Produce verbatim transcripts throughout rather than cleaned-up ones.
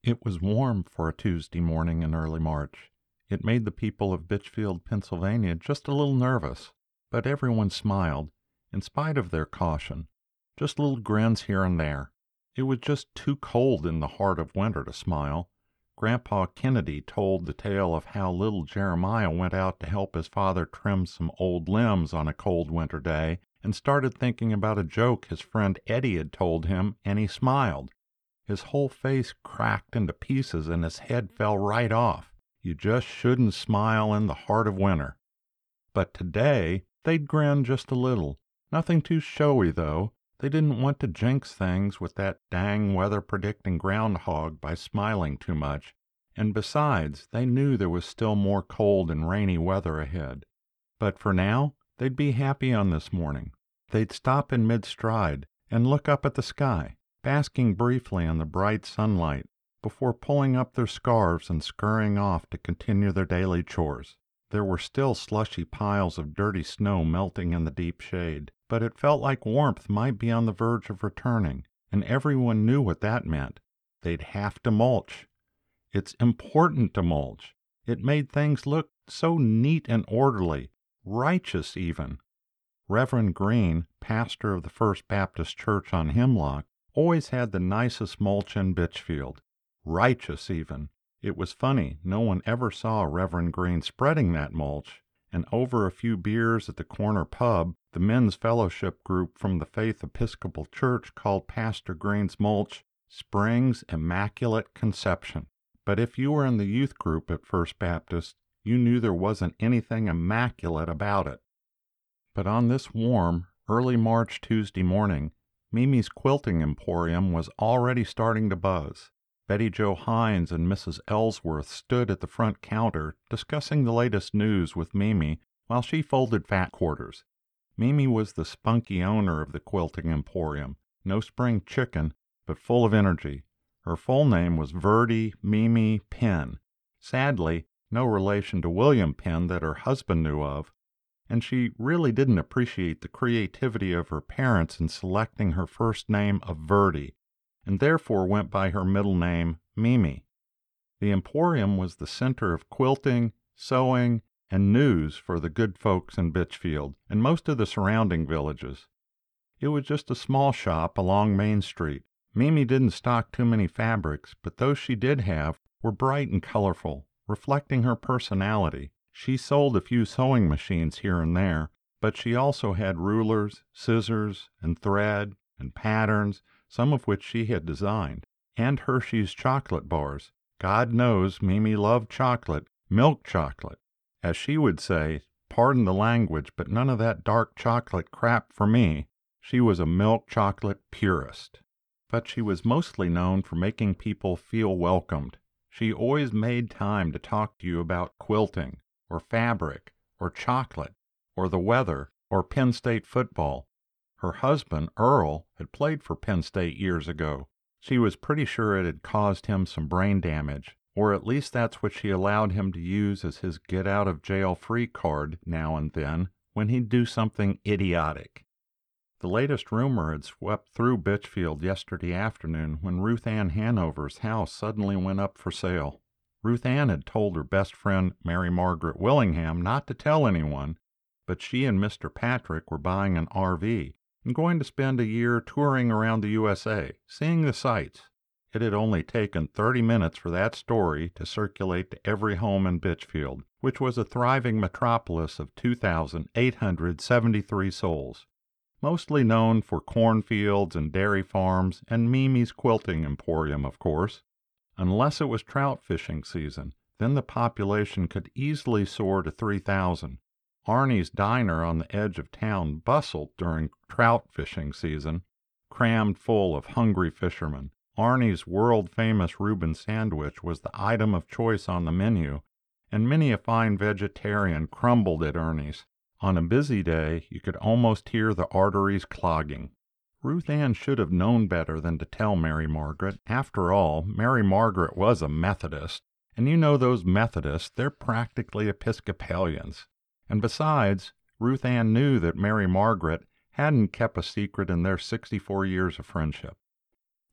It was warm for a Tuesday morning in early March. It made the people of Bitchfield, Pennsylvania, just a little nervous, but everyone smiled, in spite of their caution, just little grins here and there. It was just too cold in the heart of winter to smile. Grandpa Kennedy told the tale of how little Jeremiah went out to help his father trim some old limbs on a cold winter day, and started thinking about a joke his friend Eddie had told him, and he smiled. His whole face cracked into pieces and his head fell right off. You just shouldn't smile in the heart of winter. But today, they'd grin just a little. Nothing too showy, though. They didn't want to jinx things with that dang weather-predicting groundhog by smiling too much. And besides, they knew there was still more cold and rainy weather ahead. But for now, they'd be happy on this morning. They'd stop in mid-stride and look up at the sky, basking briefly in the bright sunlight, before pulling up their scarves and scurrying off to continue their daily chores. There were still slushy piles of dirty snow melting in the deep shade, but it felt like warmth might be on the verge of returning, and everyone knew what that meant. They'd have to mulch. It's important to mulch. It made things look so neat and orderly, righteous even. Reverend Green, pastor of the First Baptist Church on Hemlock, always had the nicest mulch in Bitchfield. Righteous even. It was funny, no one ever saw Reverend Green spreading that mulch, and over a few beers at the corner pub, the men's fellowship group from the Faith Episcopal Church called Pastor Green's mulch Spring's Immaculate Conception. But if you were in the youth group at First Baptist, you knew there wasn't anything immaculate about it. But on this warm, early March Tuesday morning, Mimi's Quilting Emporium was already starting to buzz. Betty Jo Hines and Missus Ellsworth stood at the front counter discussing the latest news with Mimi while she folded fat quarters. Mimi was the spunky owner of the Quilting Emporium, no spring chicken, but full of energy. Her full name was Verdi Mimi Penn. Sadly, no relation to William Penn that her husband knew of, and she really didn't appreciate the creativity of her parents in selecting her first name of Verdi, and therefore went by her middle name, Mimi. The Emporium was the center of quilting, sewing, and news for the good folks in Bitchfield and most of the surrounding villages. It was just a small shop along Main Street. Mimi didn't stock too many fabrics, but those she did have were bright and colorful, reflecting her personality. She sold a few sewing machines here and there, but she also had rulers, scissors, and thread, and patterns, some of which she had designed, and Hershey's chocolate bars. God knows Mimi loved chocolate, milk chocolate. As she would say, pardon the language, but none of that dark chocolate crap for me. She was a milk chocolate purist. But she was mostly known for making people feel welcomed. She always made time to talk to you about quilting, or fabric, or chocolate, or the weather, or Penn State football. Her husband, Earl, had played for Penn State years ago. She was pretty sure it had caused him some brain damage, or at least that's what she allowed him to use as his get-out-of-jail-free card now and then when he'd do something idiotic. The latest rumor had swept through Bitchfield yesterday afternoon when Ruth Ann Hanover's house suddenly went up for sale. Ruth Ann had told her best friend, Mary Margaret Willingham, not to tell anyone, but she and Mister Patrick were buying an R V and going to spend a year touring around the U S A, seeing the sights. It had only taken thirty minutes for that story to circulate to every home in Bitchfield, which was a thriving metropolis of two thousand eight hundred seventy-three souls, mostly known for cornfields and dairy farms and Mimi's Quilting Emporium, of course. Unless it was trout fishing season, then the population could easily soar to three thousand. Arnie's Diner on the edge of town bustled during trout fishing season, crammed full of hungry fishermen. Arnie's world-famous Reuben sandwich was the item of choice on the menu, and many a fine vegetarian crumbled at Ernie's. On a busy day, you could almost hear the arteries clogging. Ruth Ann should have known better than to tell Mary Margaret. After all, Mary Margaret was a Methodist, and you know those Methodists, they're practically Episcopalians. And besides, Ruth Ann knew that Mary Margaret hadn't kept a secret in their sixty-four years of friendship.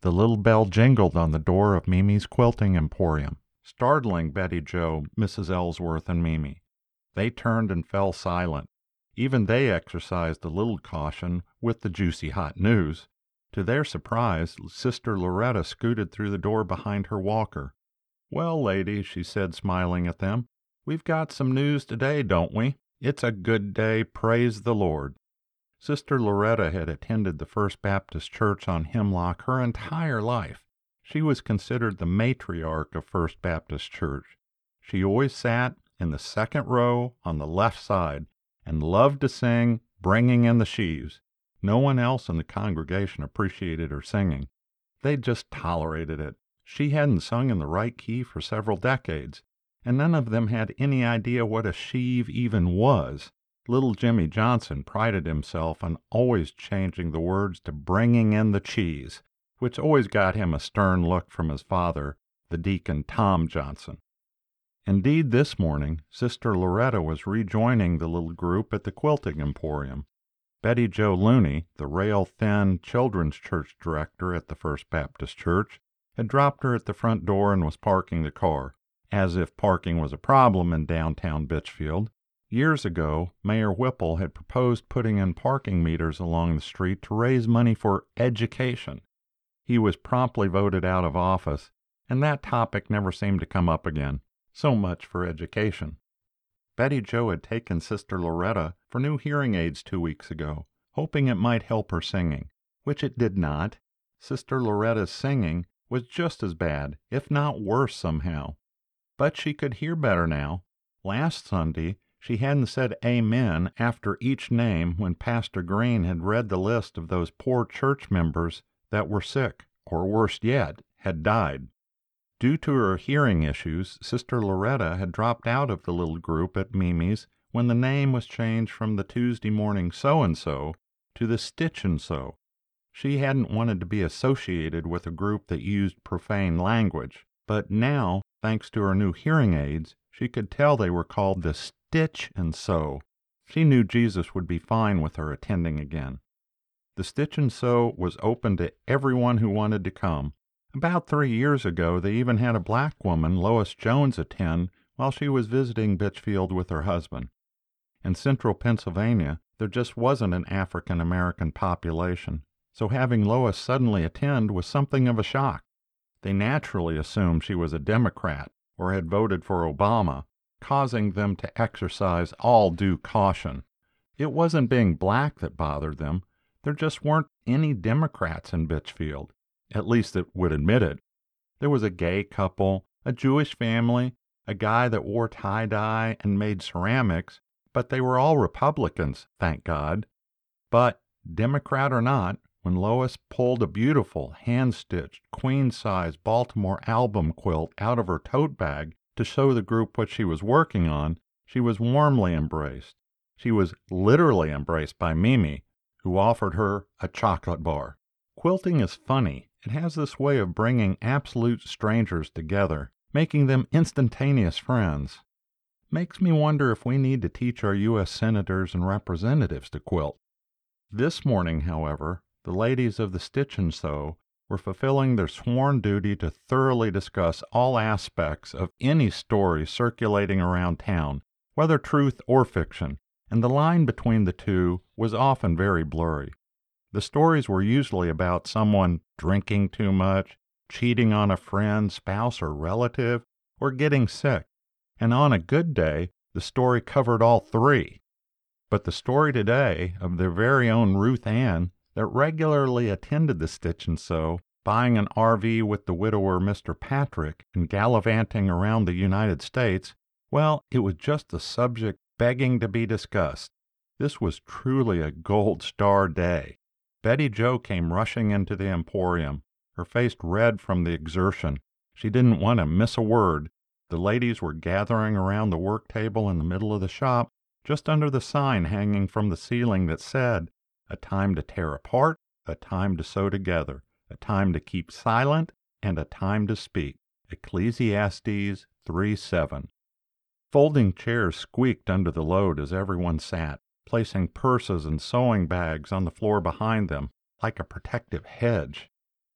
the little bell jingled on the door of Mimi's Quilting Emporium, startling Betty Jo, Missus Ellsworth, and Mimi. They turned and fell silent. Even they exercised a little caution with the juicy hot news. To their surprise, Sister Loretta scooted through the door behind her walker. "Well, ladies," she said, smiling at them, "we've got some news today, don't we? It's a good day, praise the Lord." Sister Loretta had attended the First Baptist Church on Hemlock her entire life. She was considered the matriarch of First Baptist Church. She always sat in the second row on the left side and loved to sing, bringing in the sheaves. No one else in the congregation appreciated her singing. They just tolerated it. She hadn't sung in the right key for several decades, and none of them had any idea what a sheave even was. Little Jimmy Johnson prided himself on always changing the words to "bringing in the cheese," which always got him a stern look from his father, the Deacon Tom Johnson. Indeed, this morning, Sister Loretta was rejoining the little group at the Quilting Emporium. Betty Jo Looney, the rail-thin children's church director at the First Baptist Church, had dropped her at the front door and was parking the car, as if parking was a problem in downtown Bitchfield. Years ago, Mayor Whipple had proposed putting in parking meters along the street to raise money for education. He was promptly voted out of office, and that topic never seemed to come up again. So much for education. Betty Jo had taken Sister Loretta for new hearing aids two weeks ago, hoping it might help her singing, which it did not. Sister Loretta's singing was just as bad, if not worse somehow. But she could hear better now. Last Sunday, she hadn't said amen after each name when Pastor Green had read the list of those poor church members that were sick, or worse yet, had died. Due to her hearing issues, Sister Loretta had dropped out of the little group at Mimi's when the name was changed from the Tuesday morning so-and-so to the Stitch and Sew. She hadn't wanted to be associated with a group that used profane language, but now, thanks to her new hearing aids, she could tell they were called the Stitch and Sew. She knew Jesus would be fine with her attending again. The Stitch and Sew was open to everyone who wanted to come. About three years ago, they even had a black woman, Lois Jones, attend while she was visiting Bitchfield with her husband. In central Pennsylvania, there just wasn't an African-American population, so having Lois suddenly attend was something of a shock. They naturally assumed she was a Democrat or had voted for Obama, causing them to exercise all due caution. It wasn't being black that bothered them. There just weren't any Democrats in Bitchfield. At least it would admit it. There was a gay couple, a Jewish family, a guy that wore tie-dye and made ceramics, but they were all Republicans, thank God. But, Democrat or not, when Lois pulled a beautiful, hand-stitched, queen-size Baltimore album quilt out of her tote bag to show the group what she was working on, she was warmly embraced. She was literally embraced by Mimi, who offered her a chocolate bar. Quilting is funny. It has this way of bringing absolute strangers together, making them instantaneous friends. Makes me wonder if we need to teach our U S senators and representatives to quilt. This morning, however, the ladies of the Stitch and Sew were fulfilling their sworn duty to thoroughly discuss all aspects of any story circulating around town, whether truth or fiction, and the line between the two was often very blurry. The stories were usually about someone drinking too much, cheating on a friend, spouse, or relative, or getting sick. And on a good day, the story covered all three. But the story today of their very own Ruth Ann that regularly attended the Stitch and Sew, buying an R V with the widower Mister Patrick and gallivanting around the United States, well, it was just a subject begging to be discussed. This was truly a gold star day. Betty Jo came rushing into the emporium, her face red from the exertion. She didn't want to miss a word. The ladies were gathering around the work table in the middle of the shop, just under the sign hanging from the ceiling that said, "A time to tear apart, a time to sew together, a time to keep silent, and a time to speak." Ecclesiastes three seven. Folding chairs squeaked under the load as everyone sat, placing purses and sewing bags on the floor behind them, like a protective hedge.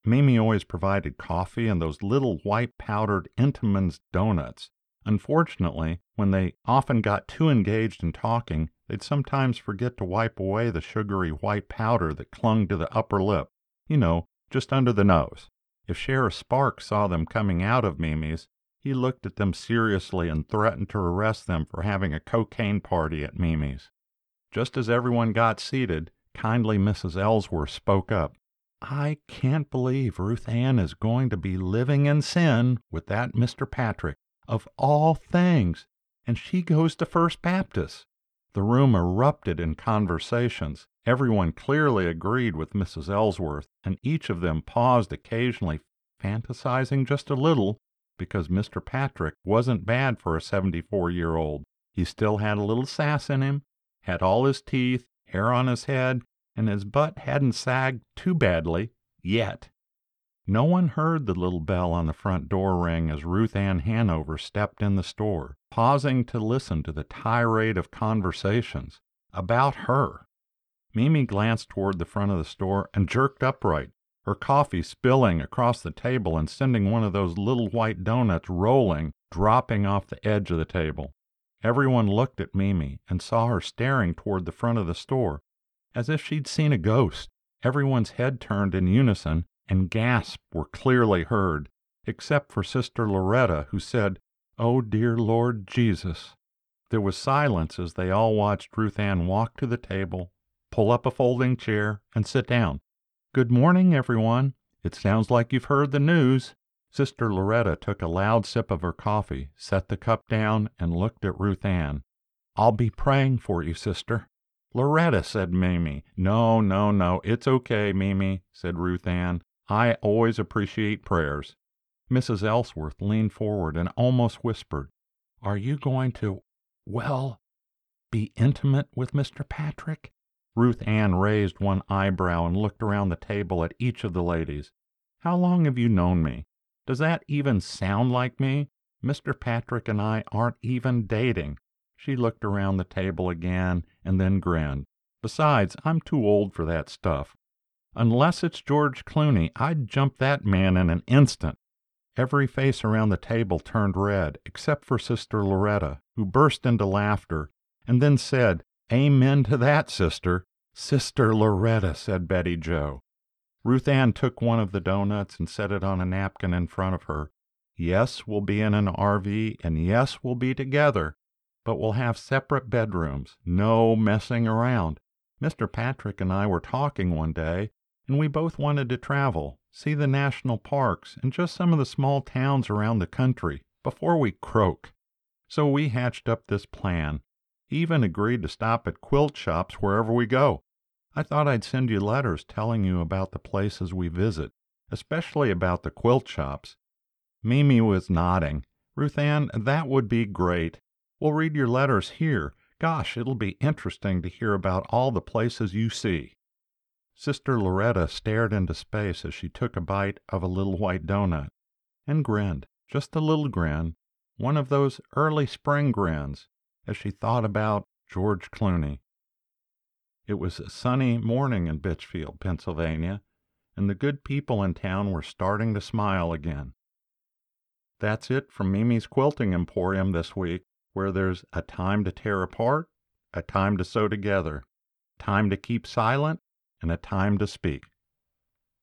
Mimi always provided coffee and those little white powdered Entenmann's donuts. Unfortunately, when they often got too engaged in talking, they'd sometimes forget to wipe away the sugary white powder that clung to the upper lip, you know, just under the nose. If Sheriff Sparks saw them coming out of Mimi's, he looked at them seriously and threatened to arrest them for having a cocaine party at Mimi's. Just as everyone got seated, kindly Missus Ellsworth spoke up. "I can't believe Ruth Ann is going to be living in sin with that Mister Patrick, of all things, and she goes to First Baptist." The room erupted in conversations. Everyone clearly agreed with Missus Ellsworth, and each of them paused occasionally, fantasizing just a little, because Mister Patrick wasn't bad for a seventy-four-year-old. He still had a little sass in him, had all his teeth, hair on his head, and his butt hadn't sagged too badly, yet. No one heard the little bell on the front door ring as Ruth Ann Hanover stepped in the store, pausing to listen to the tirade of conversations about her. Mimi glanced toward the front of the store and jerked upright, her coffee spilling across the table and sending one of those little white donuts rolling, dropping off the edge of the table. Everyone looked at Mimi and saw her staring toward the front of the store, as if she'd seen a ghost. Everyone's head turned in unison, and gasps were clearly heard, except for Sister Loretta, who said, "Oh, dear Lord Jesus." There was silence as they all watched Ruth Ann walk to the table, pull up a folding chair, and sit down. "Good morning, everyone. It sounds like you've heard the news." Sister Loretta took a loud sip of her coffee, set the cup down, and looked at Ruth Ann. "I'll be praying for you, sister." "Loretta," said Mimi. "No, no, no, it's okay, Mimi," said Ruth Ann. "I always appreciate prayers." Missus Ellsworth leaned forward and almost whispered, "Are you going to, well, be intimate with Mister Patrick?" Ruth Ann raised one eyebrow and looked around the table at each of the ladies. "How long have you known me? Does that even sound like me? Mister Patrick and I aren't even dating." She looked around the table again and then grinned. "Besides, I'm too old for that stuff. Unless it's George Clooney, I'd jump that man in an instant." Every face around the table turned red, except for Sister Loretta, who burst into laughter, and then said, "Amen to that, sister." "Sister Loretta," said Betty Jo. Ruth Ann took one of the doughnuts and set it on a napkin in front of her. "Yes, we'll be in an R V, and yes, we'll be together, but we'll have separate bedrooms. No messing around. Mister Patrick and I were talking one day, and we both wanted to travel, see the national parks, and just some of the small towns around the country, before we croak. So we hatched up this plan. He even agreed to stop at quilt shops wherever we go. I thought I'd send you letters telling you about the places we visit, especially about the quilt shops." Mimi was nodding. "Ruth Ann, that would be great. We'll read your letters here. Gosh, it'll be interesting to hear about all the places you see." Sister Loretta stared into space as she took a bite of a little white doughnut, and grinned, just a little grin, one of those early spring grins, as she thought about George Clooney. It was a sunny morning in Bitchfield, Pennsylvania, and the good people in town were starting to smile again. That's it from Mimi's Quilting Emporium this week, where there's a time to tear apart, a time to sew together, time to keep silent, and a time to speak.